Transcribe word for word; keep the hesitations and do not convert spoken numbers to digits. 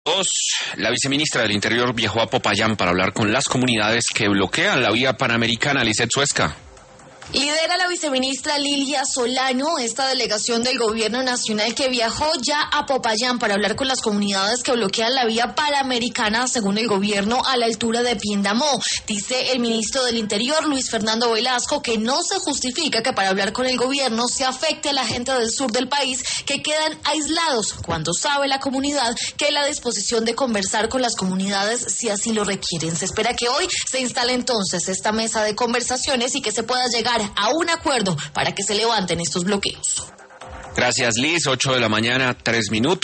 La viceministra del Interior viajó a Popayán para hablar con las comunidades que bloquean la vía panamericana. Lizeth Suezca. Lidera la viceministra Lilia Solano esta delegación del gobierno nacional que viajó ya a Popayán para hablar con las comunidades que bloquean la vía panamericana, según el gobierno, a la altura de Piendamó. Dice el ministro del Interior, Luis Fernando Velasco, que no se justifica que para hablar con el gobierno se afecte a la gente del sur del país que quedan aislados, cuando sabe la comunidad que hay la disposición de conversar con las comunidades si así lo requieren. Se espera que hoy se instale entonces esta mesa de conversaciones y que se pueda llegar a un acuerdo para que se levanten estos bloqueos. Gracias, Liz. ocho de la mañana, tres minutos.